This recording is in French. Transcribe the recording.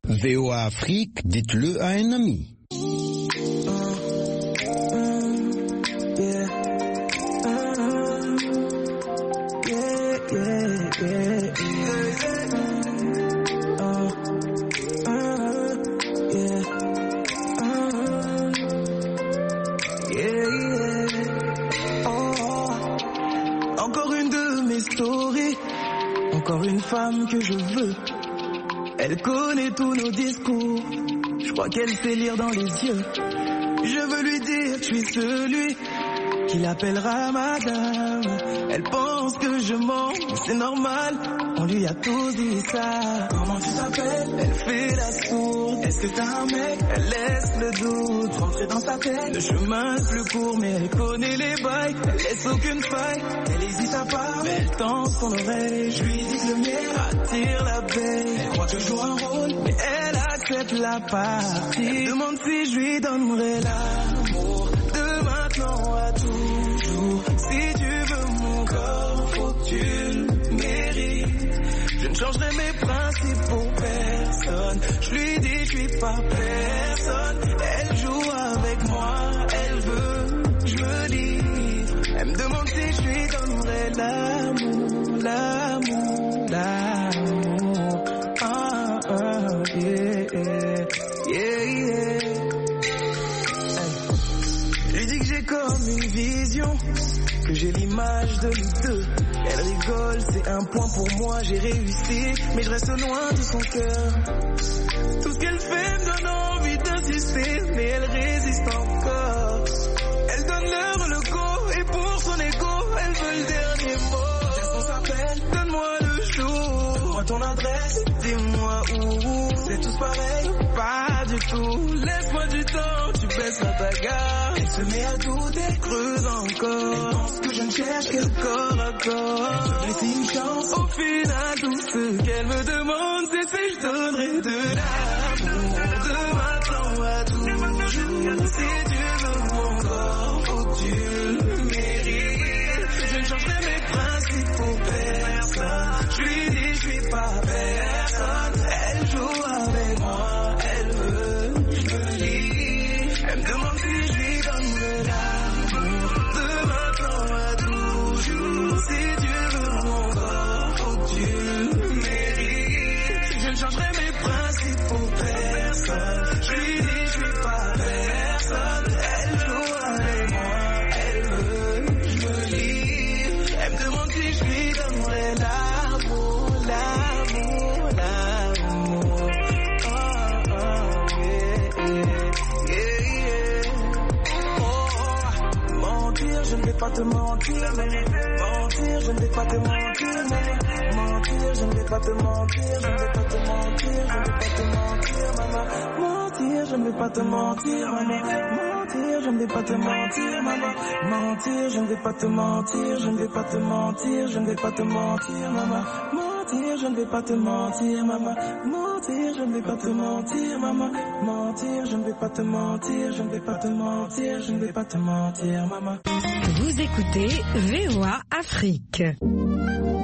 VOA Afrique, dites-le à un ami. Encore une de mes stories, encore une femme que je veux. Elle connaît tous nos discours, je crois qu'elle sait lire dans les yeux. Je veux lui dire que je suis celui qui l'appellera madame. Elle pense que je mens, mais c'est normal, on lui a tous dit ça. Comment tu t'appelles? Elle fait la sourde. Est-ce que t'as un mec? Elle laisse le doute rentrer dans sa tête. Le chemin est plus court mais elle connaît les bails. Elle laisse aucune faille, elle hésite à part, mais elle tend son oreille. Je lui dis que le mien attire l'abeille. Elle croit que je joue un rôle, mais elle accepte la partie. Elle demande si je lui donnerai l'amour de maintenant à toujours. Si tu veux mon corps, faut que tu le mérites. Je ne changerai mes principes pour personne. Je lui dis je suis pas personne. Elle joue avec moi, elle veut que je me livre. Elle me demande si je lui donnerai l'amour, l'amour, l'amour. Ah, ah, yeah, yeah, yeah. Je lui dis que j'ai comme une vision, que j'ai l'image de nous deux. Elle rigole, c'est un point pour moi, j'ai réussi, mais je reste loin de son cœur. Tout ce qu'elle fait me donne envie d'insister, mais elle résiste encore. Elle donne l'heure, le go, et pour son ego, elle veut le dernier mot. Qu'est-ce qu'on s'appelle? Donne-moi le jour. Donne-moi ton adresse, dis-moi où. C'est tous pareil? Pas du tout. Laisse-moi du temps, tu baisses la bagarre. Elle se met à douter, elle creuse encore. Elle pense que je ne cherche que le corps à corps. Elle veut me laisser une chance. Au final, tout ce qu'elle me demande, c'est si je donnerai de l'amour. De maintenant à toujours. Si tu veux mon corps, faut que tu le mérites. Je ne changerai mes principes pour personne. Je lui dis je suis pas personne. Elle joue avec moi, elle veut que je me lie. Elle me demande si je lui donnerai l'amour. De maintenant à toujours. Si tu veux mon corps, faut que tu le mérites. Je ne changerai mes principes pour personne. Je lui dis je suis pas personne. Elle joue avec moi, elle veut que je me lie. Elle me demande si je lui donnerai l'amour, l'amour, l'amour. Oh, oh, yeah, yeah, yeah. Oh, mentir, je ne vais pas te mentir, mentir, je ne vais pas te mentir, mentir, je ne vais pas te mentir, je ne vais pas te mentir, je ne vais pas te mentir, maman. Mentir, je ne vais pas te mentir, maman. Mentir, je ne vais pas te mentir, maman. Mentir, je ne vais pas te mentir, je ne vais pas te mentir, je ne vais pas te mentir, maman. Mentir, je ne vais pas te mentir, maman. Mentir, je ne vais pas te mentir, maman. Mentir, je ne vais pas te mentir, je ne vais pas te mentir, je ne vais pas te mentir, maman. Vous écoutez VOA Afrique.